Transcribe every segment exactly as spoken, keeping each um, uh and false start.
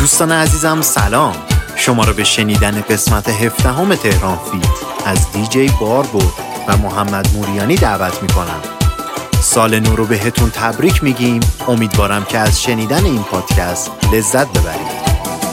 دوستان عزیزم سلام، شما رو به شنیدن قسمت هفدهم تهران فیت از دیجی باربود و محمد موریانی دعوت میکنم. سال نو رو بهتون تبریک میگیم. امیدوارم که از شنیدن این پادکست لذت ببرید.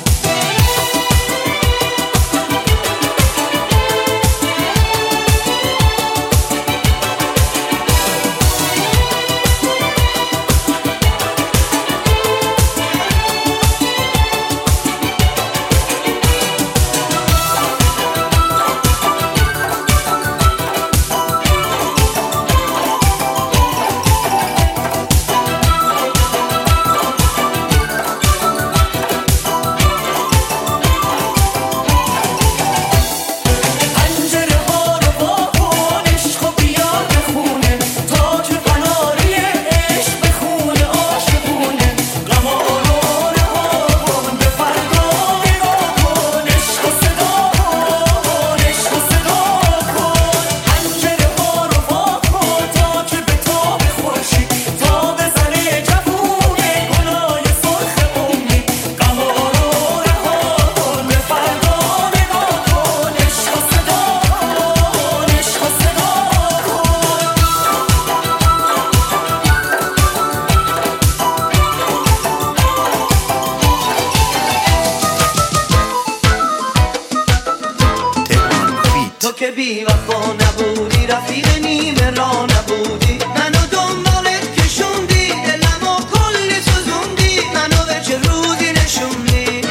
که بی وفا نبودی، رفیق نیمه را نبودی، منو دنبالت کشوندی، دلمو کلی سوزوندی، منو به چه روزی نشوندی.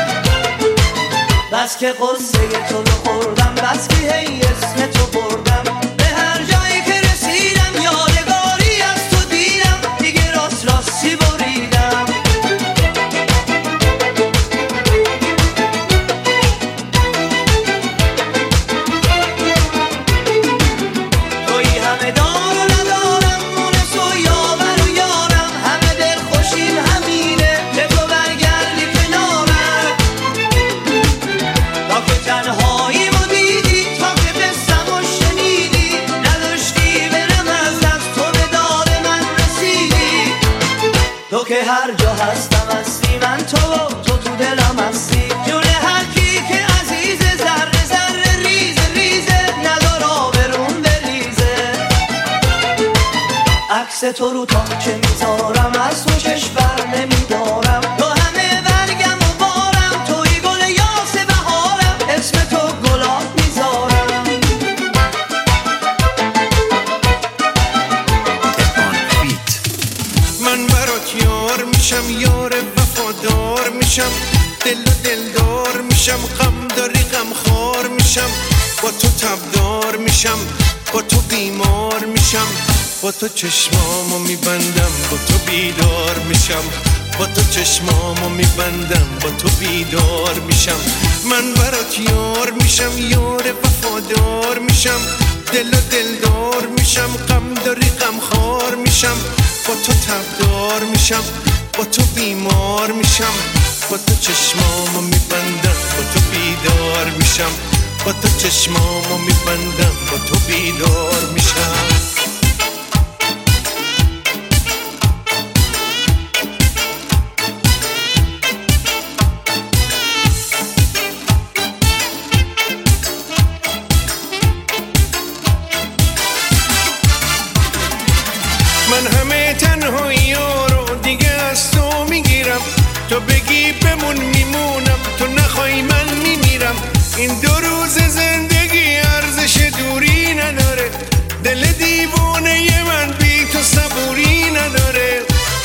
بس که قصه تو رو خوردم، بس که هی اسم تو بردم، به هر جایی که رسیدم یادگاری از تو دیدم، دیگه راست راستی بریدم. که هر جا هستم هستی، من تو تو تو دلم هستی، جون هر کی که عزیز، ذره ذره ریز ریزه، ندار آبرون بریزه. عکس تو رو تا که میذارم، از تو چشم بر نمیدارم، تو همه برگم و بارم، توی گل یاس بهارم، اسم تو گلاب میذارم. من برات یار میشم، یار وفادار میشم، دل و دلدار میشم، غم داری غم خار میشم، با تو تبدار میشم، با تو بیمار میشم، با تو چشمامو میبندم، با تو بیدار میشم، با تو چشمامو میبندم، با تو بیدار میشم. من برات یار میشم، یار وفادار میشم، دل و دلدار میشم، غم داری غم خار میشم، با تو تبدار میشم، با تو بیمار میشم، با تو چشمامو میبندم، با تو بیدار میشم، با تو چشمامو میبندم، با تو بیدار میشم. من همه تنهایی ها رو دیگه از تو میگیرم، تو بگی بمون میمونم، تو نخوای من میمیرم. این دو روز زندگی ارزش دوری نداره، دل دیوانه من بی تو صبوری نداره.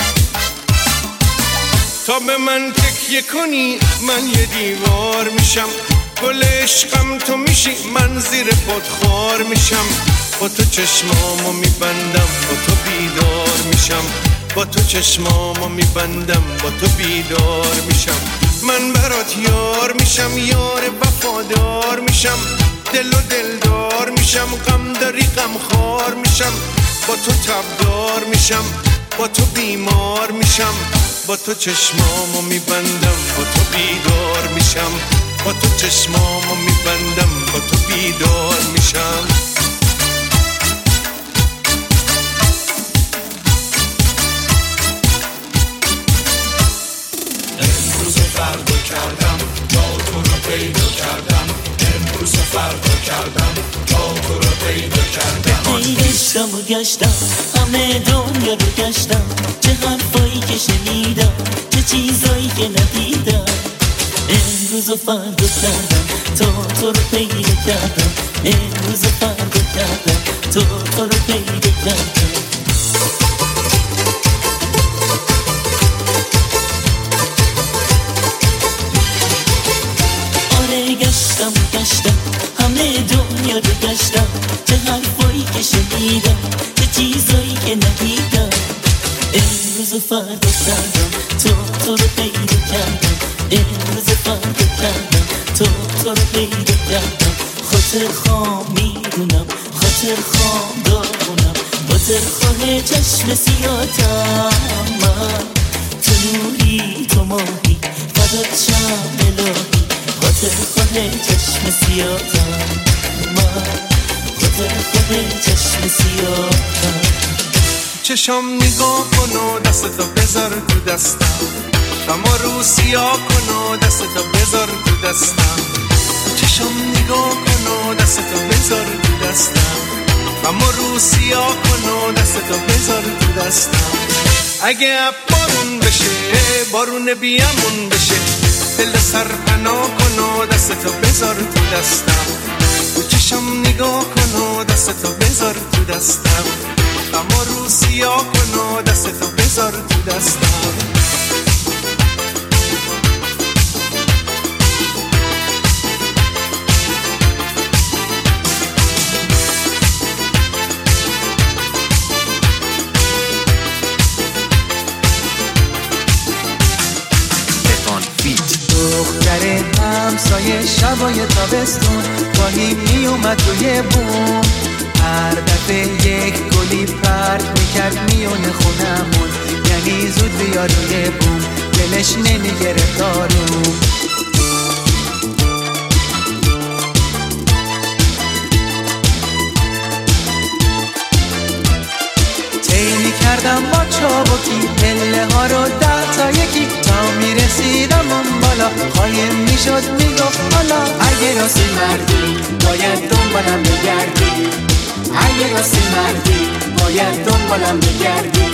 تا به من تکیه کنی من یه دیوار میشم، گل عشقم تو میشی، من زیر پات خار میشم، با تو چشمامو میبندم، با تو بیدار میشم، با تو چشمامو میبندم، با تو بیدار میشم. من برات یار میشم، یار وفادار میشم، دل و دلدار میشم، غم داری غم خار میشم، با تو تبدار میشم، با تو بیمار میشم، با تو چشمامو میبندم، با تو بیدار میشم، با تو چشمامو میبندم، با تو بیدار میشم. امروز فردا کردم تا تو رو پیدا کردم، امروز و فردا کردم تا تو رو پیدا کردم. گشتم و گشتم همه دنیا رو گشتم، چه حرفایی که شنیدم چه چیزایی که ندیدم، امروز و فردا کردم تا تو رو پیدا کردم، امروز و فردا کردم تا تو رو پیدا کردم. آره گشتم و گشتم همه دنیا رو گشتم، چه حرفایی که شنیدم چه چیزایی که ندیدم، امروز و فردا کردم تا تو رو پیدا کردم، امروز و فردا کردم تا تو رو پیدا کردم. خاطر خام میدونم خاطر خام دارونم، خاطر خواه چشم سیاتم من، تو نوری تو ماهی فدات شم الهی، خاطر خواه چشم سیاتم من، خاطر خواه چشم سیاتم. چشم نگاه کن و دستتو بذار تو دستم، غما رو سیاه کن و دستتو بذار تو دستم. چشم نگاه کن و دستتو بذار تو دستم، غما رو سیاه کن و دستتو بذار تو دستم. اگه بارون بشه بارون بیامون بشه، دل سر پناه کن و دستتو بذار تو دستم. چشم نگاه کن و دستتو بذار تو دستم، غما رو سیاه کن و دستتو بذار تو دستم. دختر همسایه شبای تابستون گاهی می اومد روی بوم، هر دفعه یک گلی پرت میکرد میونه خونمون، یعنی زود بیا روی بوم دلش نمیگرفت آروم. طی میکردم با چابکی پله ها رو ده تا یکی، تا میرسیدم اون بالا قایم میشد میگفت حالا اگه راستی مردی باید دنبالم بگردی، اگه راستی مردی باید دنبالم بگردی.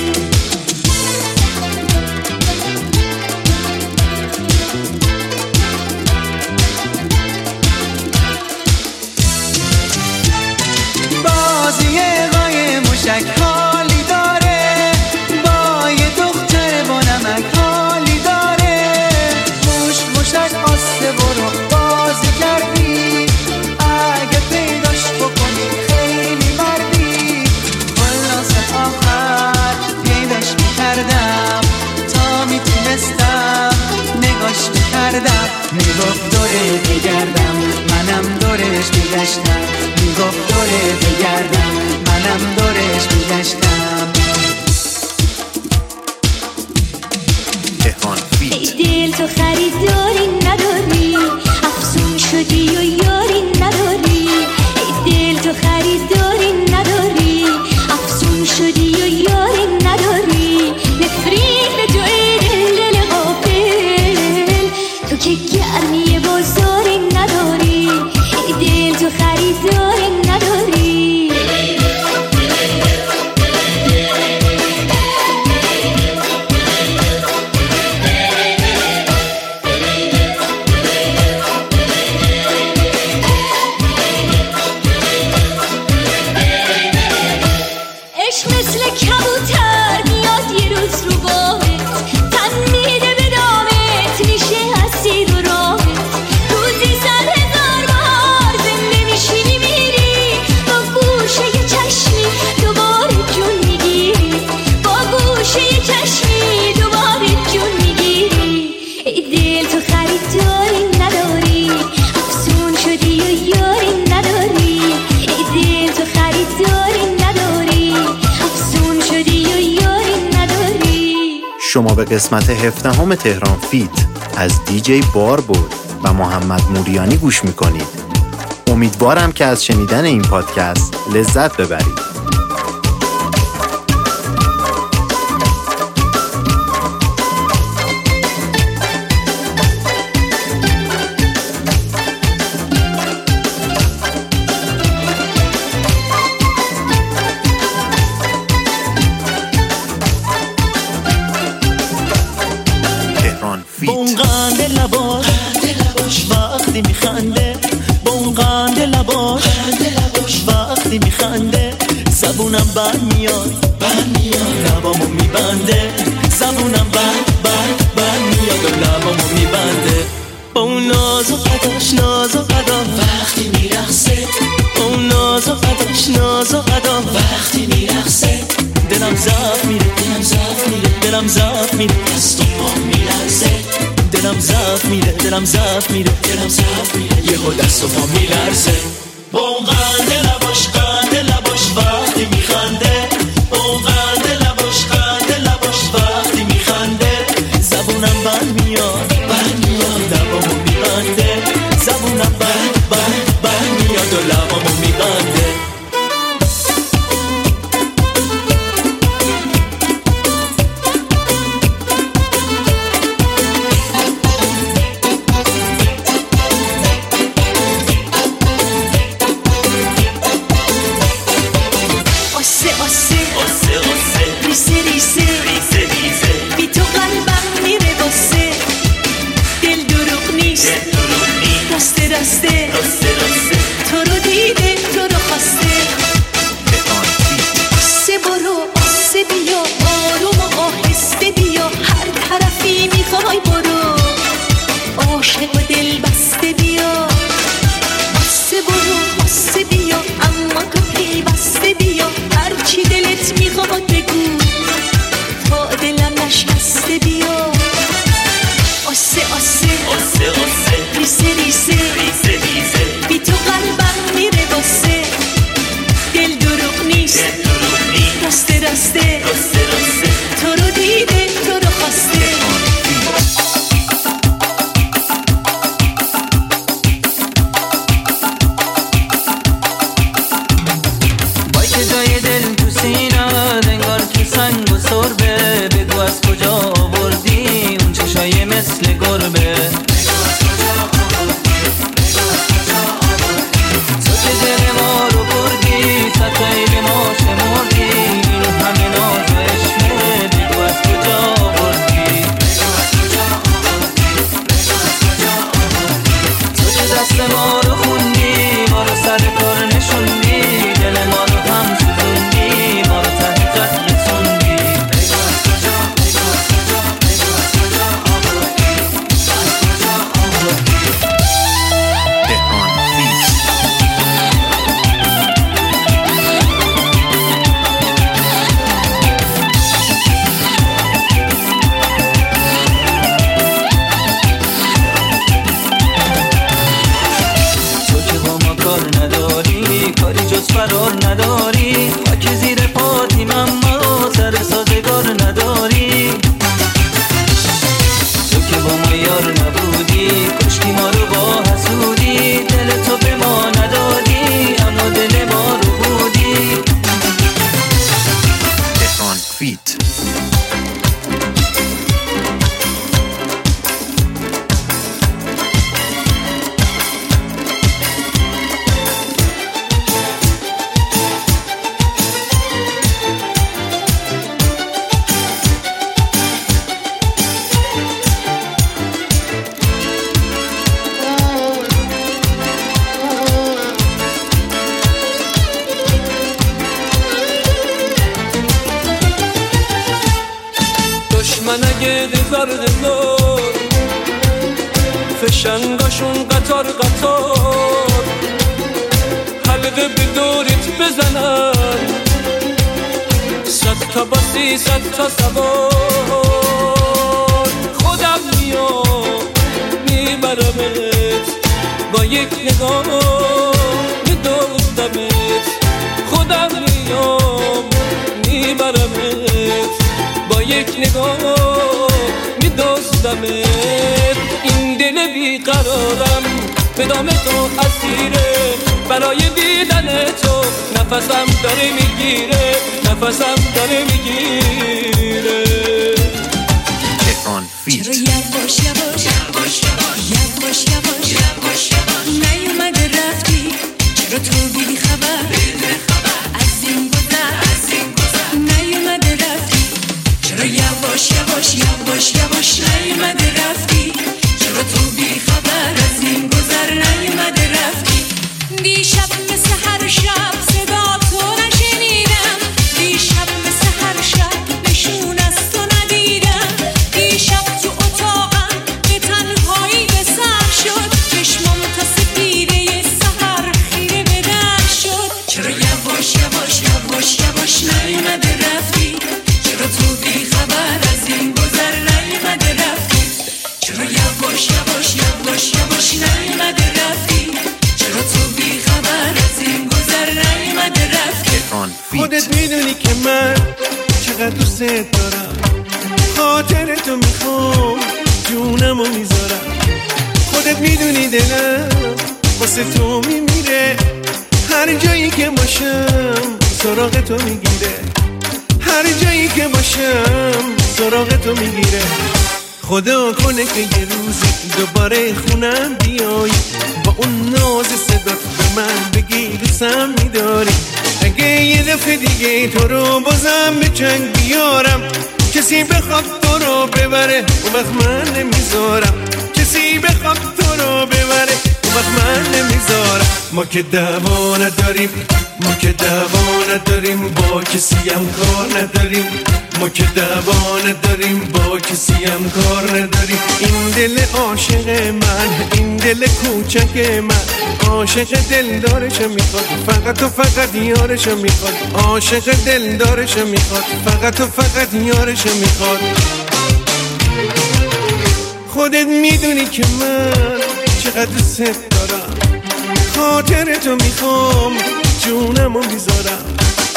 بازی قای موشک حالی داره، با یه دختر با نمک حالی داره، موش موشک آسته برو بازی کردی، اگه پیداش بکنی خیلی مردی. خلاص آخر پیداش میکردم تا میتونستم نگاش میکردم، میگفت دوره بگردم منم دورش میگشتم، میگفت دوره بگردم منم دورش میگشتم. ای دل تو خریداری نداری، افسون شدی و یاری نداری، ای دل تو خریداری نداری، افسون شدی و یاری نداری، نفرین به تو ای دل دل غافل، تو که گرمی بازاری نداری، ای دل تو خریداری نداری. شما به قسمت هفدهم تهران فیت از دیجی باربرد و محمد موریانی گوش میکنید. امیدوارم که از شنیدن این پادکست لذت ببرید. اون قند لباش وقتی میخنده، با اون قند لباش وقتی میخنده زبونم بر میاد لبامو میبنده، زبونم بر بر بر میاد و لبامو میبنده. با اون ناز و قداش ناز و قدا وقتی میرقصه، با اون ناز و قداش ناز و قدا وقتی میرقصه دلم ضعف میره دلم ضعف میره دلم ضعف میره دست و پام میلرزه دلم ضعف میره دلم ضعف میره دلم ضعف میره یهو دست و پام میلرزه. با اون قند لباش قند لباش وقتی میخنده، با اون قند لباش قند لباش وقتی میخنده زبونم بر میاد بر میاد لبامو میبنده، زبونم بر بر بر میاد و لبامو میبنده. فشنگاشون قطار قطار حلقه به دورت بزنن، صد تا باسی صد تا سوار. خودم میام میبرمت با یک نگاه میدوزمت، خودم میام میبرمت با یک نگاه میدوزمت. این دل بیقرارم به دام تو اسیره، برای دیدن تو نفسم داره میگیره، نفسم داره میگیره. چرا یواش یواش یواش یواش یواش یواش نیومده رفتی، چرا تو بی خبر از این گذر نیومده رفتی، چرا یواش یواش یواش یواش نیومده رفتی. فیت. خودت میدونی که من چقدر دوست دارم، خاطر تو میخوام جونمو میذارم. خودت میدونی دلم واسه تو میمیره، هر جایی که باشم سراغ تو میگیره، هر جایی که باشم سراغ تو میگیره. خدا کنه که یه روزی دوباره خونم بیای، با اون ناز صدات به من بگی دوستم میداری. اگه یه دفعه دیگه تو رو بازم به چنگ بیارم، کسی بخواد تو رو ببره اون وقت من نمیذارم، کسی بخواد تو رو ببره اون وقت من نمیذارم. ما که دعوا نداریم، ما که دعوا نداریم، با کسی هم کار نداریم، ما که دعوا نداریم، با کسی هم کار نداریم. این دل عاشق من، این دل کوچک من، عاشق دلدارشو میخواد، فقط و فقط یارشو میخواد، عاشق دلدارشو میخواد، فقط و فقط یارشو میخواد. خودت میدونی که من چقدر دوست دارم، خاطر تو میخوام جونمو میذارم.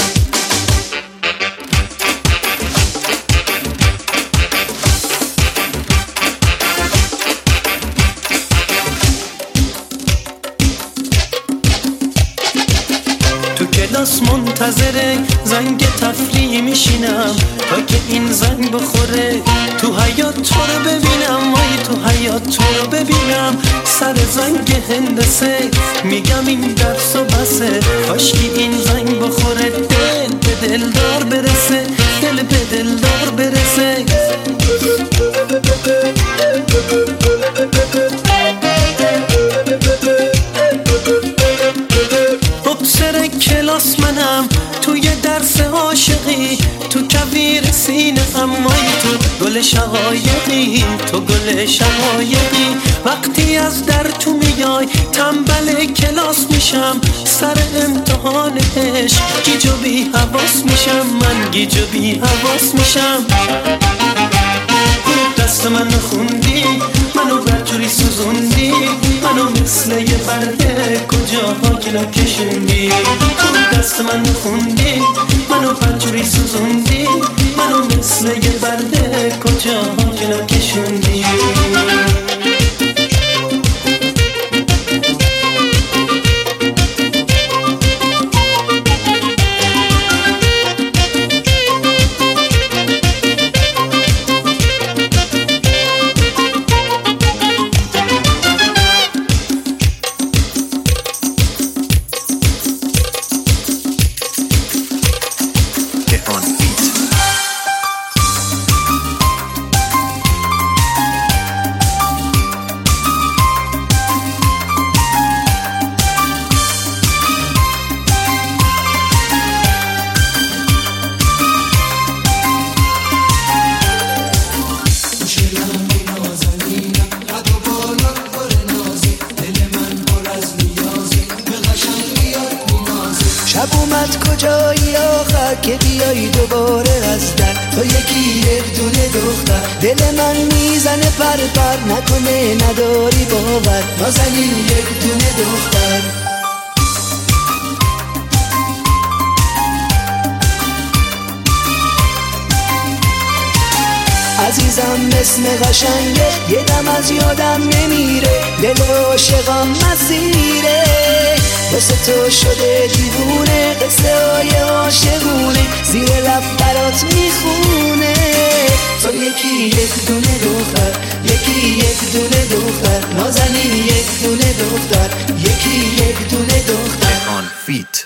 کلاس منتظره زنگ تفریح میشینم تا که این زنگ بخوره، تو حیات تو رو ببینم، وای تو حیات تو رو ببینم. سر زنگ هندسه میگم این درس و بسه، کاشکی این زنگ بخوره، دل به دلدار برسه، دل به دلدار برسه. سر کلاس منم توی درس عاشقی، تو کویر سینه امای تو گل شقایقی، تو گل شقایقی. وقتی از در تو میای تنبل کلاس میشم، سر امتحان عشق گیج و بی حواس میشم، من گیج و بی حواس میشم. دست من خوندی، منو برجوری سوزوندی، منو مثل یه برده کجاها گلا کشوندی. دست من خوندی، منو برجوری سوزوندی، منو مثل یه برده کجاها گلا کشوندی. شب اومد کجایی آخر که بیایی دوباره از در، تو یکی یک دونه دختر، دل من میزنه پر پر، نکنه نداری باور، نازنین یک دونه دختر. عزیزم اسم قشنگه یه دم از یادم نمیره، دل عاشقم مسیره، واسه تو شده دیوونه، قصه های عاشقونه زیر لب برات میخونه. تو یکی یک دونه دختر، یکی یک دونه دختر، نازنین یک دونه دختر، یکی یک دونه دختر. جهان فیت.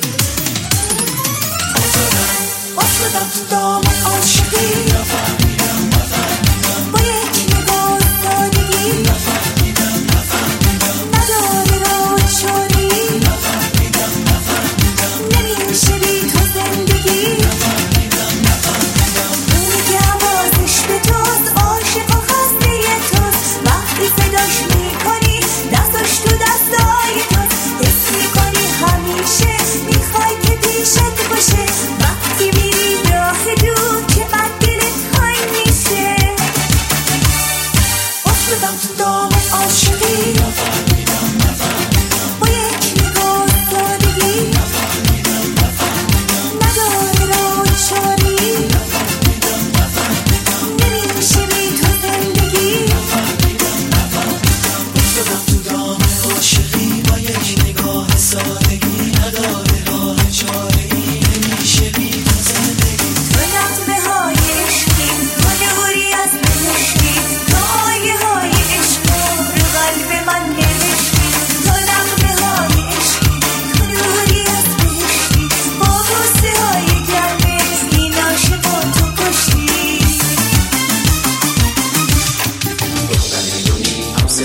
افتادم تو دام عاشقی، نفهمیدم نفهمیدم، با یک نگاه سادگی، نفهمیدم نفهمیدم، نداره را چاری، نفهمیدم نفهمیدم، نمیشه بی تو زندگی، نفهمیدم نفهمیدم. اونی که آوازش به توست، عاشق و خسته توست، وقتی صداش میکنی دستاش تو دستای توست، حس میکنی همیشه میخوای که پیشت باشه، وقتی میری راه دور که بد دلت های میشه. افتادم تو دام عاشقی، نفهمیدم نفهمیدم، با یک نگاه سادگی، نفهمیدم نفهمیدم،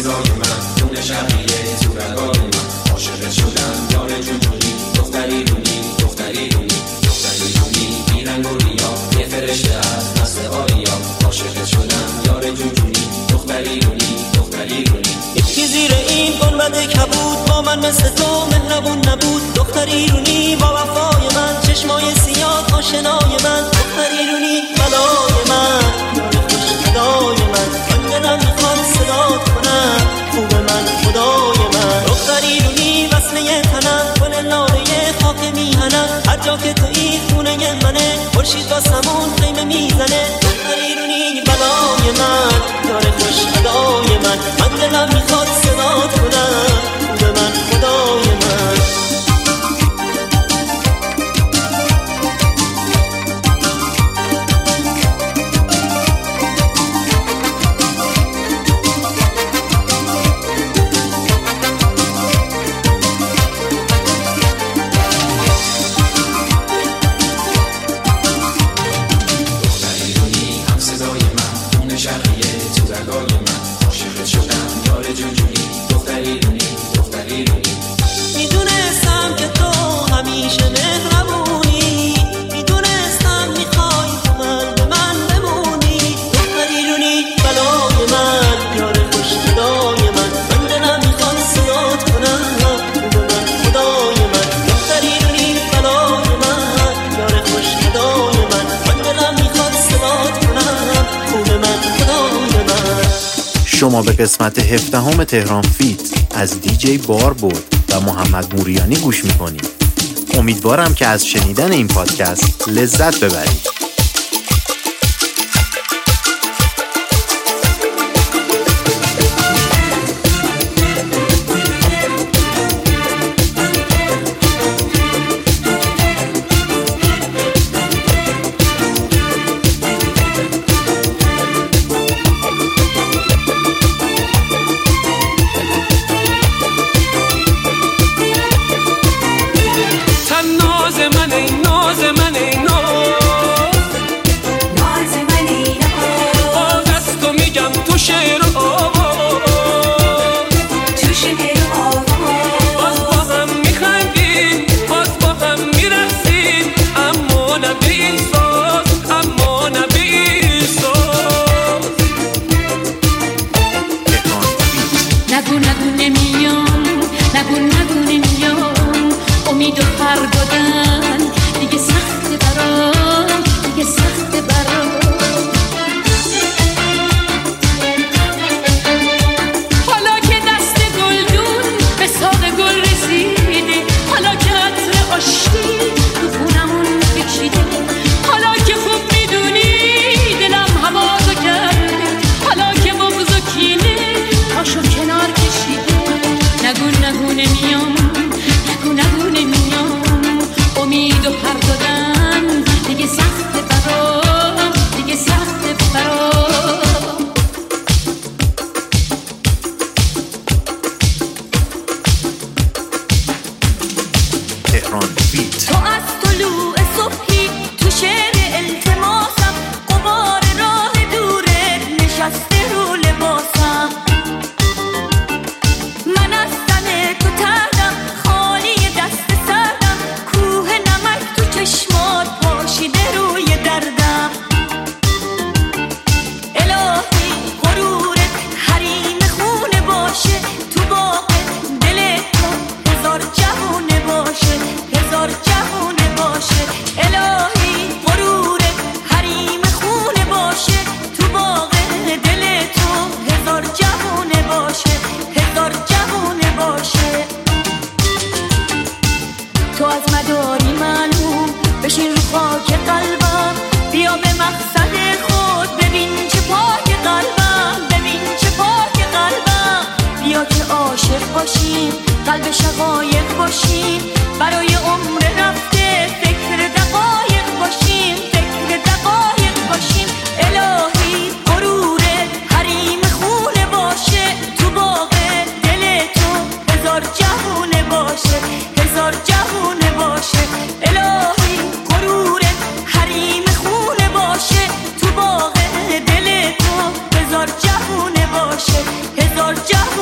صدای من دون شقیه تو رگای من عاشقت شدم یار جونجونی دختری رونی دختری رونی دختری رونی بیرنگ و ریا یه فرشته از مثل آریا عاشقت شدم یار جونجونی دختری رونی دختری رونی یکی زیر این گنبد کبود با من مثل تو مهربون نبود دختری رونی با وفای من چشمای سیاه آشنای من دختری رونی بلای من یار خوش خدای من من دلم میخواد صدات کنم خوب من خدای من دختری رونی وصله تنم گل لاله خاک میهنم هر جا که تویی خونه منه خورشید واسمون خیمه میزنه دختری رونی بلای من یار خوش خدای من من دلم میخواد صدات کنم خوب من خدای من شما به قسمت هفدهم تهران فیت از دیجی باربود و محمد موریانی گوش میکنید. امیدوارم که از شنیدن این پادکست لذت ببرید. قلب شقایق باشیم برای عمر رفته فکر دقایق باشیم فکر دقایق باشیم الهی غرور حریم خونه باشه تو باغ دل تو هزار جهونه باشه هزار جهونه باشه الهی غرور حریم خونه باشه تو باغ دل تو هزار جهونه باشه هزار جهونه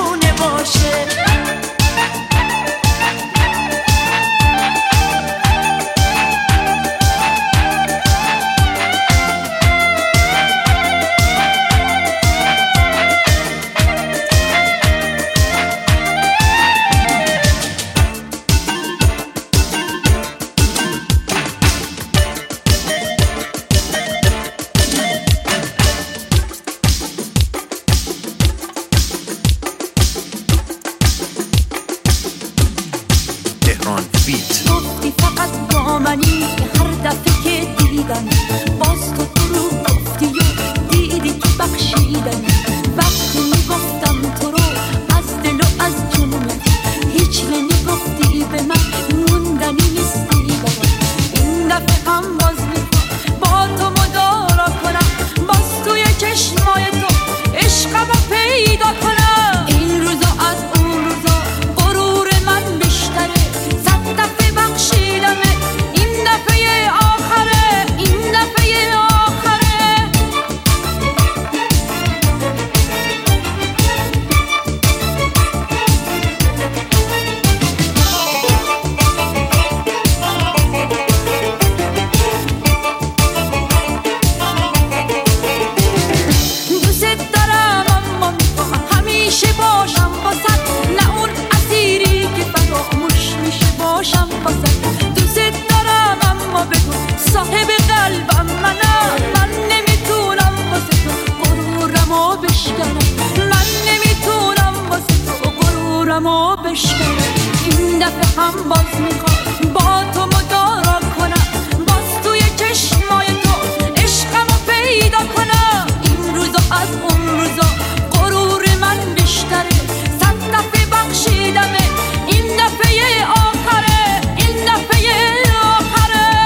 بشکنم، من نمیتونم واسه تو غرورمو بشکنم. این دفعه هم باز میخوام با تو مدارا کنم، باز توی چشمای تو عشقمو پیدا کنم. این روزا از اون روزا غرور من بیشتره، صد دفعه بخشیدمه، این دفعه آخره، این دفعه آخره.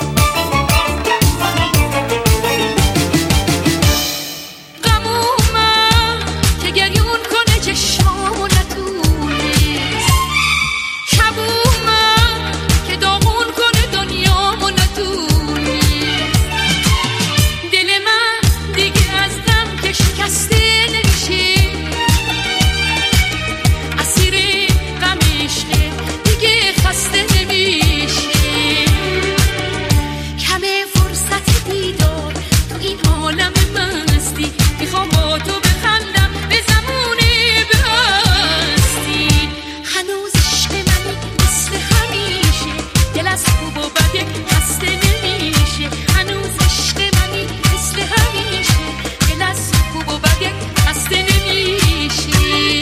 غمومم که گریون کنه چشمامو نتونست، شبومم که داغون کنه دنیامو نتونست. دل من دیگه از غم که شکسته نمیشه، اسیر غم عشقه دیگه خسته نمیشه. کمه فرصت دیدار تو این عالم مستی، میخوام با تو بخندم به زمان بستی. هنوز عشق منی مثل همیشه، دل از خوب و بد خسته نمیشه. هنوز عشق منی مثل همیشه، دل از خوب و بد خسته نمیشه.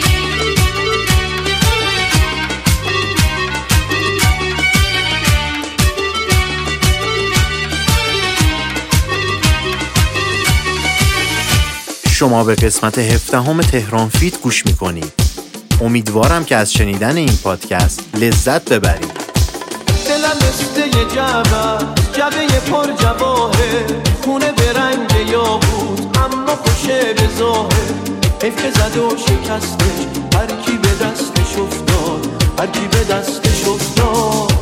شما به قسمت هفدهم تهران فیت گوش میکنید. امیدوارم که از شنیدن این پادکست لذت ببرید. دلم مثل یه جعبه جعبه پر جواهر، خونه به رنگ یاقوت اما خوشه به ظاهر. حیف که زد و شکستش، هر کی به دستش افتاد، هر کی به دستش افتاد.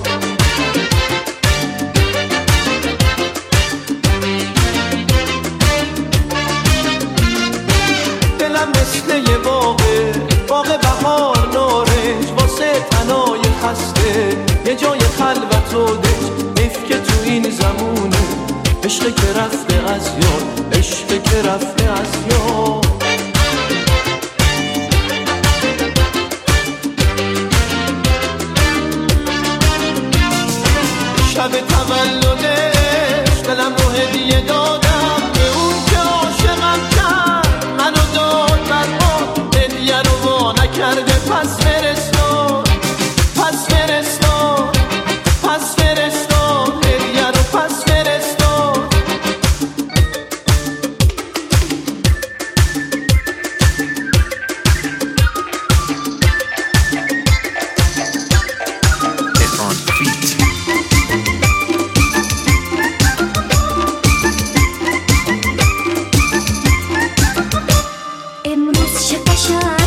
دلم مثل یه باغه، باغ بهار نارنج، واسه تنای خسته یه جای خلوت و دنج. حیف که تو این زمونه عشق که رفته از یاد، عشق که رفته از یاد. شب تولدش دلم رو هدیه دادم به اون که عاشقم کرد، منو داد برباد، هدیه رو وا نکرده. پس فرستاد، پس فرستاد، پس فرستاد، هدیه رو پس فرستاد. تهران فیت. امروز چه قشنگ